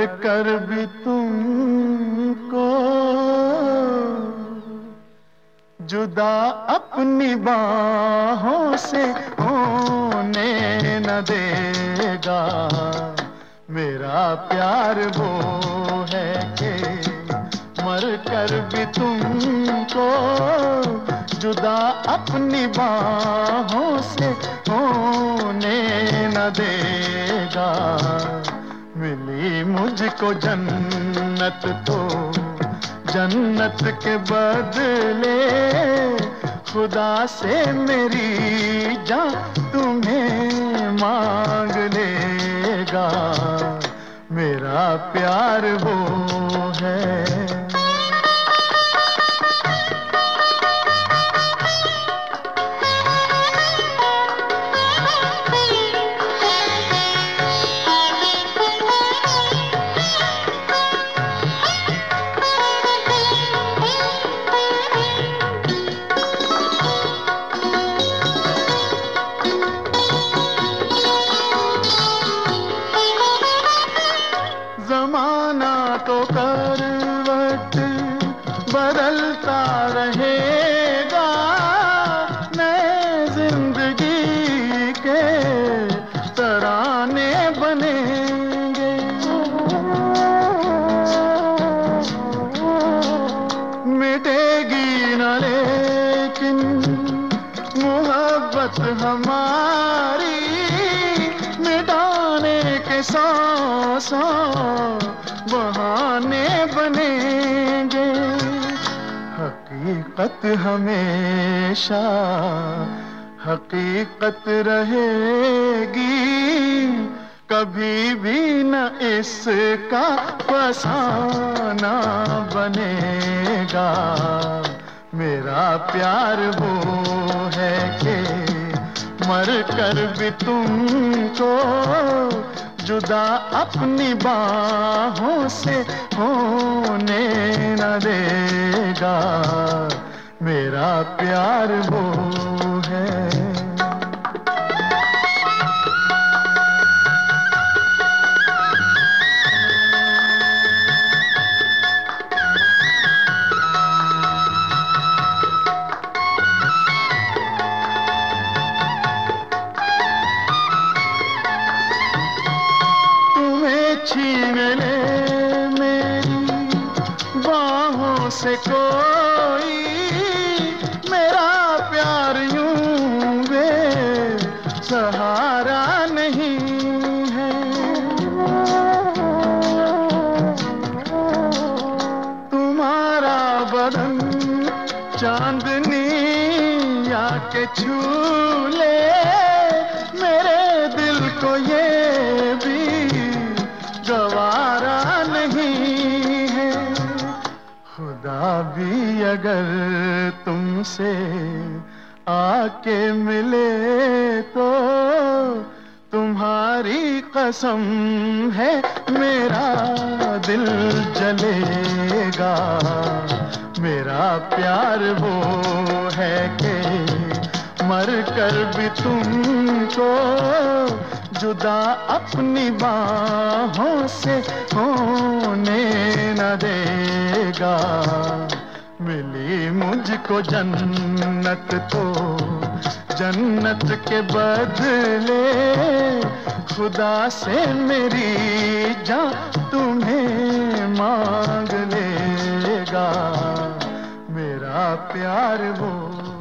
मर कर भी तुमको जुदा अपनी बाहों से होने न देगा। मेरा प्यार वो है कि मर कर भी तुमको जुदा अपनी बाहों से होने न देगा। मिली मुझको जन्नत तो जन्नत के बदले खुदा से मेरी जान तुम्हें मांग लेगा। मेरा प्यार वो है। ज़माना तो करवट बदलता रहेगा, नए जिंदगी के तराने बनेंगे। मिटेगी न लेकिन मोहब्बत हमारी, मिटाने के सौ बहाने बनेंगे। हकीकत हमेशा हकीकत रहेगी, कभी भी न इसका फसाना बनेगा। मेरा प्यार वो है कि मर कर भी तुमको जुदा अपनी बाहों से होने न देगा। मेरा प्यार वो है। छीन ले मेरी बाहों से कोई, मेरा प्यार यूं वे सहारा नहीं है। तुम्हारा बदन चांदनी आके छू ले, मेरे दिल को ये भी गवारा नहीं है। खुदा भी अगर तुमसे आके मिले तो तुम्हारी कसम है मेरा दिल जलेगा। मेरा प्यार वो है कि मर कर भी तुमको जुदा अपनी बाहों से होने न देगा। मिली मुझको जन्नत तो जन्नत के बदले खुदा से मेरी जान तुम्हें मांग लेगा। मेरा प्यार वो